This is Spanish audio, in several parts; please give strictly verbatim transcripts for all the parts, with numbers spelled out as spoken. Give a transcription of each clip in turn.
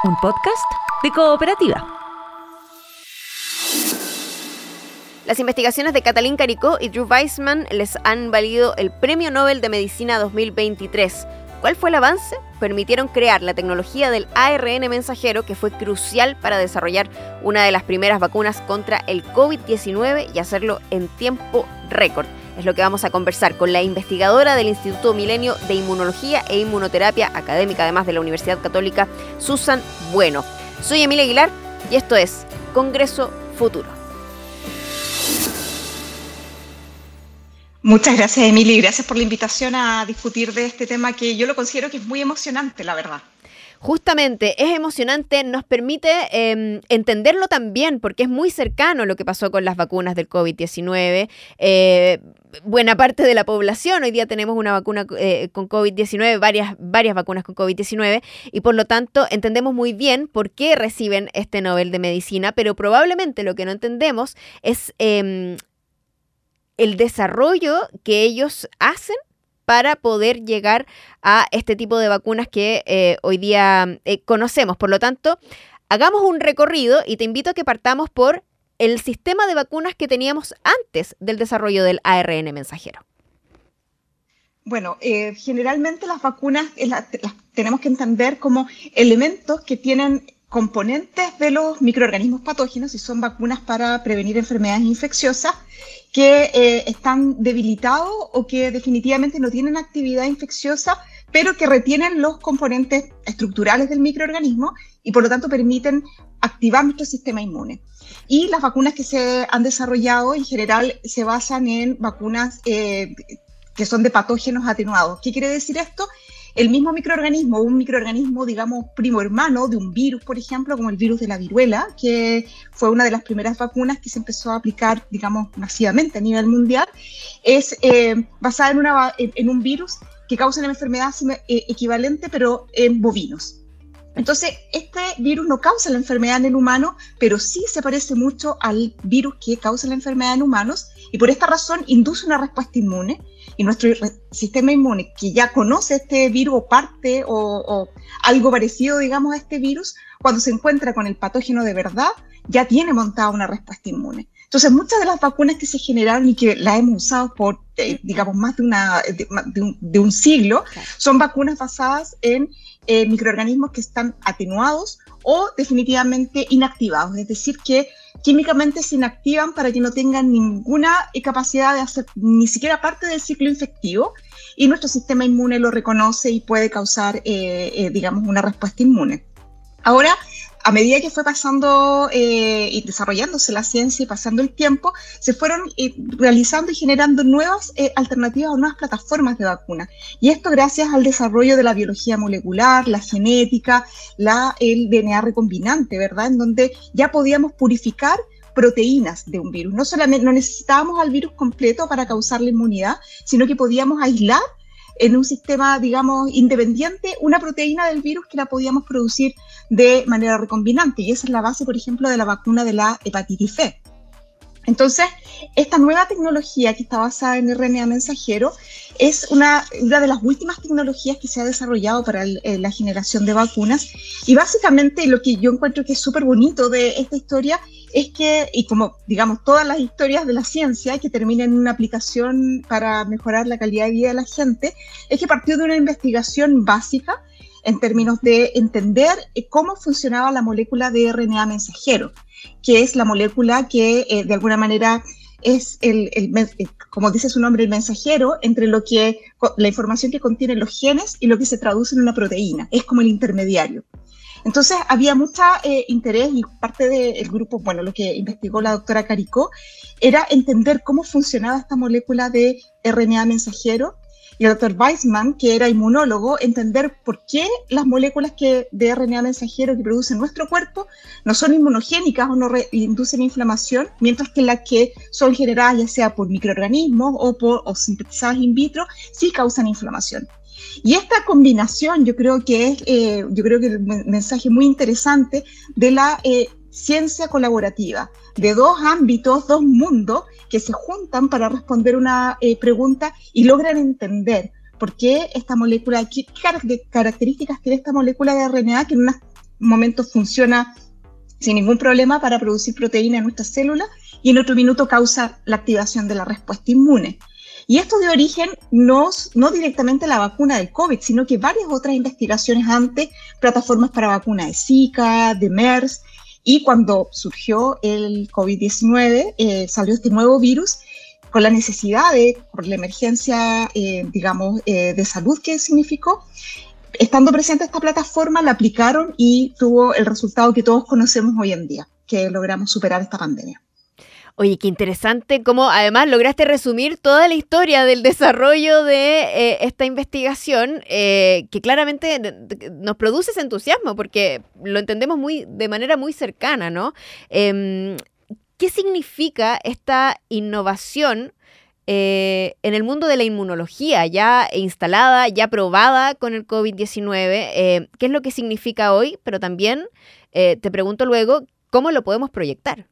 un podcast de Cooperativa. Las investigaciones de Katalin Karikó y Drew Weissman les han valido el Premio Nobel de Medicina dos mil veintitrés. ¿Cuál fue el avance? Permitieron crear la tecnología del A R N mensajero, que fue crucial para desarrollar una de las primeras vacunas contra el covid diecinueve y hacerlo en tiempo récord. Es lo que vamos a conversar con la investigadora del Instituto Milenio de Inmunología e Inmunoterapia, académica además de la Universidad Católica, Susan Bueno. Soy Emilia Aguilar y esto es Congreso Futuro. Muchas gracias, Emilia, y gracias por la invitación a discutir de este tema que yo lo considero que es muy emocionante, la verdad. Justamente, es emocionante, nos permite eh, entenderlo también, porque es muy cercano lo que pasó con las vacunas del covid diecinueve. Eh, buena parte de la población, hoy día tenemos una vacuna eh, con covid diecinueve, varias, varias vacunas con covid diecinueve, y por lo tanto entendemos muy bien por qué reciben este Nobel de Medicina, pero probablemente lo que no entendemos es eh, el desarrollo que ellos hacen para poder llegar a este tipo de vacunas que eh, hoy día eh, conocemos. Por lo tanto, hagamos un recorrido y te invito a que partamos por el sistema de vacunas que teníamos antes del desarrollo del A R N mensajero. Bueno, eh, generalmente las vacunas eh, las, las tenemos que entender como elementos que tienen componentes de los microorganismos patógenos y son vacunas para prevenir enfermedades infecciosas que eh, están debilitados o que definitivamente no tienen actividad infecciosa, pero que retienen los componentes estructurales del microorganismo y por lo tanto permiten activar nuestro sistema inmune. Y las vacunas que se han desarrollado en general se basan en vacunas eh, que son de patógenos atenuados. ¿Qué quiere decir esto? El mismo microorganismo, un microorganismo, digamos, primo hermano de un virus, por ejemplo, como el virus de la viruela, que fue una de las primeras vacunas que se empezó a aplicar, digamos, masivamente a nivel mundial, es eh, basada en, una, en, en un virus que causa una enfermedad eh, equivalente, pero en bovinos. Entonces, este virus no causa la enfermedad en el humano, pero sí se parece mucho al virus que causa la enfermedad en humanos, y por esta razón induce una respuesta inmune, y nuestro sistema inmune, que ya conoce este virus o parte o, o algo parecido, digamos, a este virus, cuando se encuentra con el patógeno de verdad, ya tiene montada una respuesta inmune. Entonces, muchas de las vacunas que se generaron y que las hemos usado por, eh, digamos, más de, una, de, de, un, de un siglo, claro, son vacunas basadas en eh, microorganismos que están atenuados o definitivamente inactivados, es decir, que químicamente se inactivan para que no tengan ninguna capacidad de hacer ni siquiera parte del ciclo infectivo y nuestro sistema inmune lo reconoce y puede causar, eh, eh, digamos, una respuesta inmune. Ahora, a medida que fue pasando eh, y desarrollándose la ciencia y pasando el tiempo, se fueron eh, realizando y generando nuevas eh, alternativas o nuevas plataformas de vacuna. Y esto gracias al desarrollo de la biología molecular, la genética, la, el D N A recombinante, ¿verdad? En donde ya podíamos purificar proteínas de un virus. No solamente no necesitábamos al virus completo para causar la inmunidad, sino que podíamos aislar en un sistema, digamos, independiente, una proteína del virus que la podíamos producir de manera recombinante. Y esa es la base, por ejemplo, de la vacuna de la hepatitis C. Entonces, esta nueva tecnología que está basada en R N A mensajero es una, una de las últimas tecnologías que se ha desarrollado para el, eh, la generación de vacunas. Y básicamente lo que yo encuentro que es súper bonito de esta historia es que, y como digamos todas las historias de la ciencia que terminan en una aplicación para mejorar la calidad de vida de la gente, es que partió de una investigación básica en términos de entender cómo funcionaba la molécula de R N A mensajero, que es la molécula que eh, de alguna manera es, el, el, el, como dice su nombre, el mensajero entre lo que, la información que contienen los genes y lo que se traduce en una proteína, es como el intermediario. Entonces había mucho eh, interés y parte del grupo, bueno, lo que investigó la doctora Karikó, era entender cómo funcionaba esta molécula de R N A mensajero, y el doctor Weissman, que era inmunólogo, entender por qué las moléculas que, de R N A mensajero que produce nuestro cuerpo no son inmunogénicas o no re, inducen inflamación, mientras que las que son generadas ya sea por microorganismos o, por, o sintetizadas in vitro, sí causan inflamación. Y esta combinación yo creo que es eh, yo creo que el mensaje muy interesante de la eh, ciencia colaborativa, de dos ámbitos, dos mundos que se juntan para responder una eh, pregunta y logran entender por qué esta molécula, qué características tiene esta molécula de R N A que en unas momento funciona sin ningún problema para producir proteína en nuestras células y en otro minuto causa la activación de la respuesta inmune. Y esto dio origen no, no directamente a la vacuna del COVID, sino que varias otras investigaciones antes, plataformas para vacuna de Zika, de MERS, y cuando surgió el COVID diecinueve, eh, salió este nuevo virus, con la necesidad de, por la emergencia, eh, digamos, eh, de salud que significó, estando presente esta plataforma, la aplicaron y tuvo el resultado que todos conocemos hoy en día, que logramos superar esta pandemia. Oye, qué interesante cómo además lograste resumir toda la historia del desarrollo de eh, esta investigación eh, que claramente nos produce ese entusiasmo porque lo entendemos muy de manera muy cercana, ¿no? Eh, ¿Qué significa esta innovación eh, en el mundo de la inmunología ya instalada, ya probada con el COVID diecinueve? Eh, ¿Qué es lo que significa hoy? Pero también eh, te pregunto luego, ¿cómo lo podemos proyectar?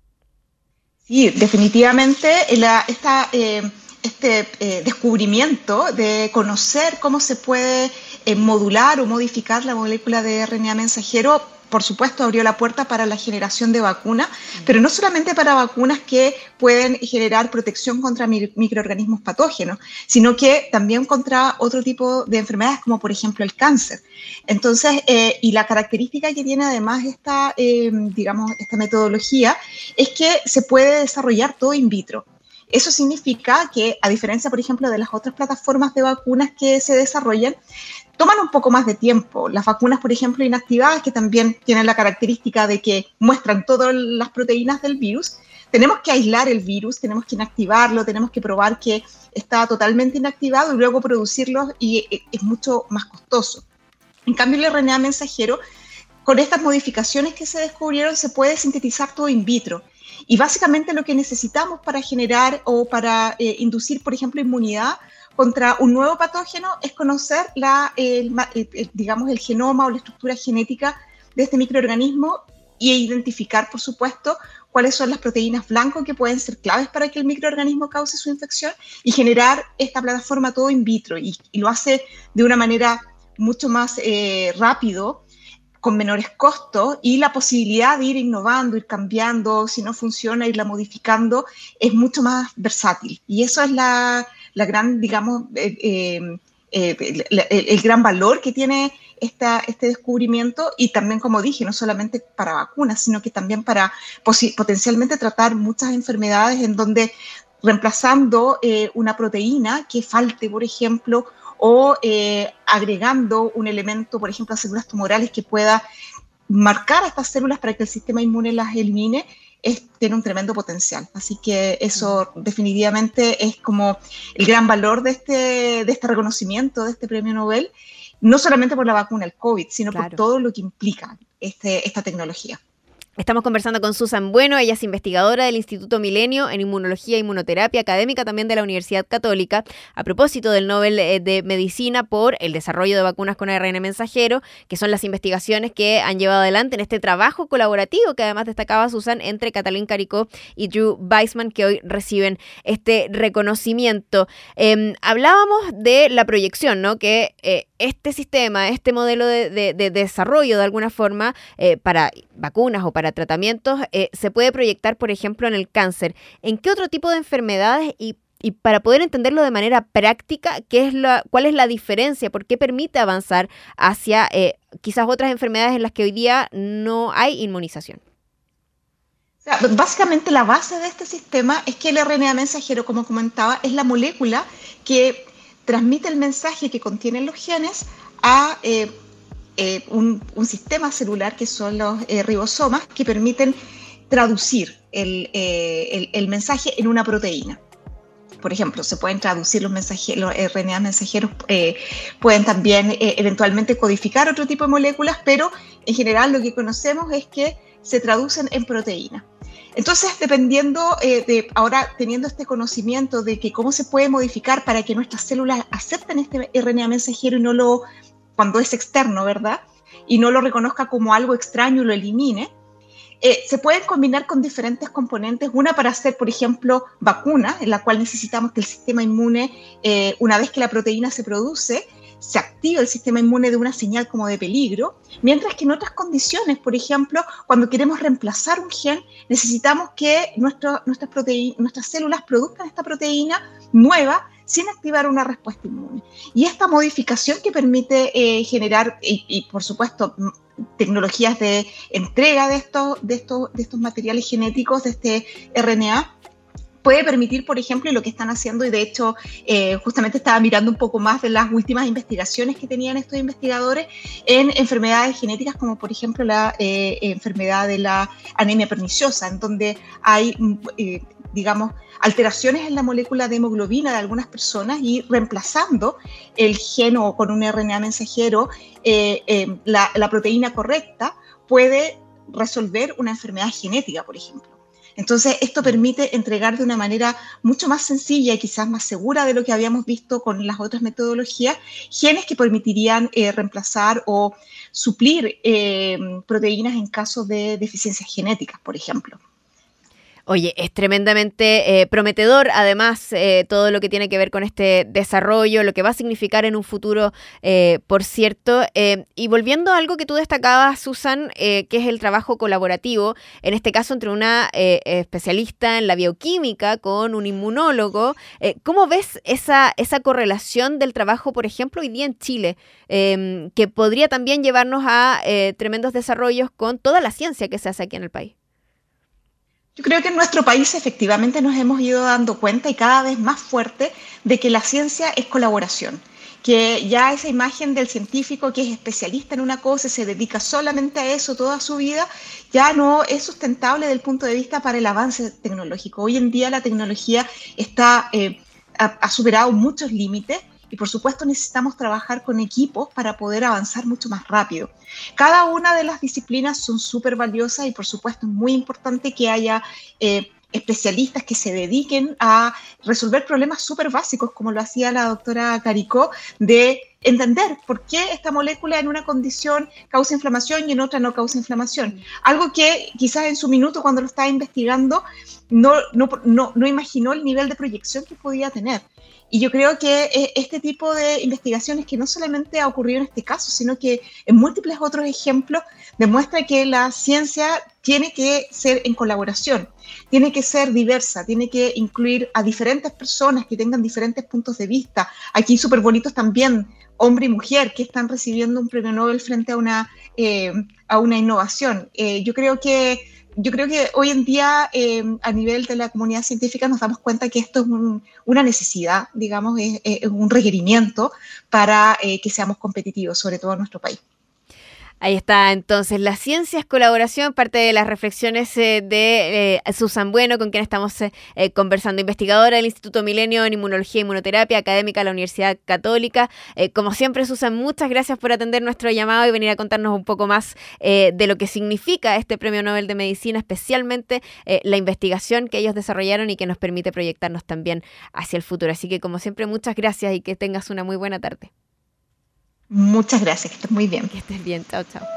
Sí, definitivamente la, esta, eh, este eh, descubrimiento de conocer cómo se puede eh, modular o modificar la molécula de R N A mensajero, por supuesto, abrió la puerta para la generación de vacunas, pero no solamente para vacunas que pueden generar protección contra mi- microorganismos patógenos, sino que también contra otro tipo de enfermedades, como por ejemplo el cáncer. Entonces, eh, y la característica que tiene además esta, eh, digamos, esta metodología es que se puede desarrollar todo in vitro. Eso significa que, a diferencia, por ejemplo, de las otras plataformas de vacunas que se desarrollan, toman un poco más de tiempo. Las vacunas, por ejemplo, inactivadas, que también tienen la característica de que muestran todas las proteínas del virus, tenemos que aislar el virus, tenemos que inactivarlo, tenemos que probar que está totalmente inactivado y luego producirlo, y es mucho más costoso. En cambio, el R N A mensajero, con estas modificaciones que se descubrieron, se puede sintetizar todo in vitro. Y básicamente lo que necesitamos para generar o para eh, inducir, por ejemplo, inmunidad contra un nuevo patógeno es conocer la, el, el, digamos, el genoma o la estructura genética de este microorganismo y identificar, por supuesto, cuáles son las proteínas blanco que pueden ser claves para que el microorganismo cause su infección y generar esta plataforma todo in vitro. Y, y lo hace de una manera mucho más eh, rápido, con menores costos, y la posibilidad de ir innovando, ir cambiando, si no funciona, irla modificando, es mucho más versátil. Y eso es la, la gran, digamos, eh, eh, eh, el, el, el gran valor que tiene esta, este descubrimiento, y también, como dije, no solamente para vacunas, sino que también para potencialmente tratar muchas enfermedades en donde reemplazando eh, una proteína que falte, por ejemplo, o eh, agregando un elemento, por ejemplo, a células tumorales que pueda marcar a estas células para que el sistema inmune las elimine, es, tiene un tremendo potencial. Así que eso mm. definitivamente es como el gran valor de este, de este reconocimiento, de este premio Nobel, no solamente por la vacuna del COVID, sino claro. por todo lo que implica este, esta tecnología. Estamos conversando con Susan Bueno, ella es investigadora del Instituto Milenio en Inmunología e Inmunoterapia, académica también de la Universidad Católica, a propósito del Nobel de Medicina por el desarrollo de vacunas con A R N mensajero, que son las investigaciones que han llevado adelante en este trabajo colaborativo que además destacaba Susan entre Katalin Karikó y Drew Weissman, que hoy reciben este reconocimiento. Eh, hablábamos de la proyección, ¿no? Que eh, este sistema, este modelo de, de, de desarrollo de alguna forma eh, para vacunas o para tratamientos eh, se puede proyectar, por ejemplo, en el cáncer. ¿En qué otro tipo de enfermedades? Y, y para poder entenderlo de manera práctica, ¿qué es la, ¿cuál es la diferencia? ¿Por qué permite avanzar hacia eh, quizás otras enfermedades en las que hoy día no hay inmunización? O sea, básicamente la base de este sistema es que el R N A mensajero, como comentaba, es la molécula que transmite el mensaje que contienen los genes a eh, eh, un, un sistema celular que son los eh, ribosomas, que permiten traducir el, eh, el, el mensaje en una proteína. Por ejemplo, se pueden traducir los, mensajeros, los R N A mensajeros, eh, pueden también eh, eventualmente codificar otro tipo de moléculas, pero en general lo que conocemos es que se traducen en proteínas. Entonces, dependiendo eh, de, ahora teniendo este conocimiento de que cómo se puede modificar para que nuestras células acepten este R N A mensajero y no lo, cuando es externo, ¿verdad? Y no lo reconozca como algo extraño y lo elimine, eh, se pueden combinar con diferentes componentes, una para hacer, por ejemplo, vacuna, en la cual necesitamos que el sistema inmune, eh, una vez que la proteína se produce, se activa el sistema inmune de una señal como de peligro, mientras que en otras condiciones, por ejemplo, cuando queremos reemplazar un gen, necesitamos que nuestro, nuestras, proteí- nuestras células produzcan esta proteína nueva sin activar una respuesta inmune. Y esta modificación que permite eh, generar, y, y por supuesto, tecnologías de entrega de estos, de, estos, de estos materiales genéticos, de este R N A, puede permitir, por ejemplo, y lo que están haciendo, y de hecho eh, justamente estaba mirando un poco más de las últimas investigaciones que tenían estos investigadores en enfermedades genéticas como por ejemplo la eh, enfermedad de la anemia perniciosa, en donde hay, eh, digamos, alteraciones en la molécula de hemoglobina de algunas personas y reemplazando el gen o con un R N A mensajero eh, eh, la, la proteína correcta puede resolver una enfermedad genética, por ejemplo. Entonces, esto permite entregar de una manera mucho más sencilla y quizás más segura de lo que habíamos visto con las otras metodologías, genes que permitirían eh, reemplazar o suplir eh, proteínas en caso de deficiencias genéticas, por ejemplo. Oye, es tremendamente eh, prometedor, además, eh, todo lo que tiene que ver con este desarrollo, lo que va a significar en un futuro, eh, por cierto. Eh, y volviendo a algo que tú destacabas, Susan, eh, que es el trabajo colaborativo, en este caso entre una eh, especialista en la bioquímica con un inmunólogo. Eh, ¿Cómo ves esa, esa correlación del trabajo, por ejemplo, hoy día en Chile, eh, que podría también llevarnos a eh, tremendos desarrollos con toda la ciencia que se hace aquí en el país? Yo creo que en nuestro país efectivamente nos hemos ido dando cuenta y cada vez más fuerte de que la ciencia es colaboración, que ya esa imagen del científico que es especialista en una cosa y se dedica solamente a eso toda su vida, ya no es sustentable desde el punto de vista para el avance tecnológico. Hoy en día la tecnología está, eh, ha, ha superado muchos límites. Y por supuesto necesitamos trabajar con equipos para poder avanzar mucho más rápido. Cada una de las disciplinas son súper valiosas y por supuesto es muy importante que haya eh, especialistas que se dediquen a resolver problemas súper básicos, como lo hacía la doctora Caricó, de entender por qué esta molécula en una condición causa inflamación y en otra no causa inflamación. Algo que quizás en su minuto cuando lo estaba investigando no, no, no, no imaginó el nivel de proyección que podía tener. Y yo creo que este tipo de investigaciones, que no solamente ha ocurrido en este caso, sino que en múltiples otros ejemplos, demuestra que la ciencia tiene que ser en colaboración, tiene que ser diversa, tiene que incluir a diferentes personas que tengan diferentes puntos de vista. Aquí súper bonitos también, hombre y mujer, que están recibiendo un premio Nobel frente a una, eh, a una innovación. Eh, yo creo que Yo creo que hoy en día, eh, a nivel de la comunidad científica, nos damos cuenta que esto es un, una necesidad, digamos, es, es un requerimiento para eh, que seamos competitivos, sobre todo en nuestro país. Ahí está, entonces, la ciencia es colaboración, parte de las reflexiones eh, de eh, Susan Bueno, con quien estamos eh, eh, conversando, investigadora del Instituto Milenio en Inmunología e Inmunoterapia, académica de la Universidad Católica. Eh, como siempre, Susan, muchas gracias por atender nuestro llamado y venir a contarnos un poco más eh, de lo que significa este Premio Nobel de Medicina, especialmente eh, la investigación que ellos desarrollaron y que nos permite proyectarnos también hacia el futuro. Así que, como siempre, muchas gracias y que tengas una muy buena tarde. Muchas gracias, que estés muy bien. Que estés bien, chao, chao.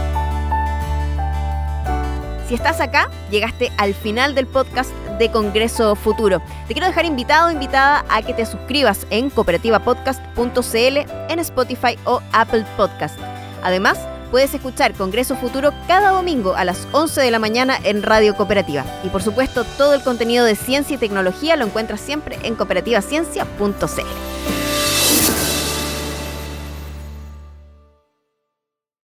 Si estás acá, llegaste al final del podcast de Congreso Futuro. Te quiero dejar invitado o invitada a que te suscribas en cooperativa podcast punto c l, en Spotify o Apple Podcast. Además, puedes escuchar Congreso Futuro cada domingo a las once de la mañana en Radio Cooperativa. Y por supuesto, todo el contenido de ciencia y tecnología lo encuentras siempre en cooperativa ciencia punto c l.